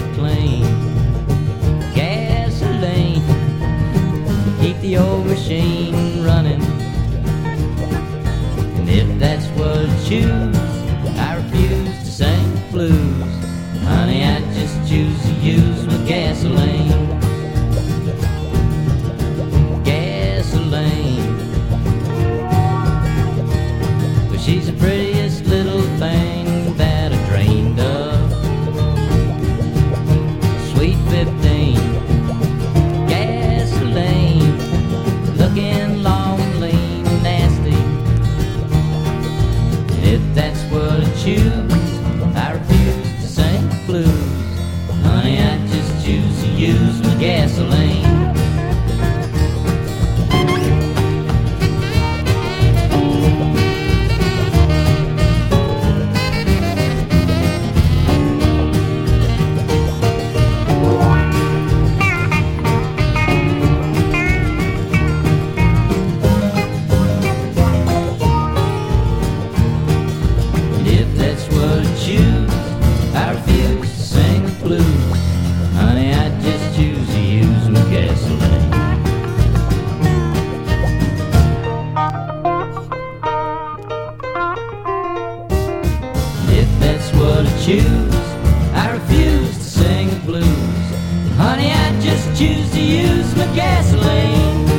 it clean. Gasoline, keep the old machine running. And if that's what I choose, I refuse to sing the blues. Honey, I just choose to use my gasoline. Gasoline. Well, she's the prettiest little thing that I dreamed of. Sweet 15. Gasoline. Looking long, lean, nasty. And if that's what I choose, I refuse to sing the blues. Honey, I just choose to use my gasoline. And if that's what I choose, I refuse to sing the blues. Honey, I just choose to use my gasoline. And if that's what I choose, I refuse to sing the blues. Honey, I just choose to use my gasoline.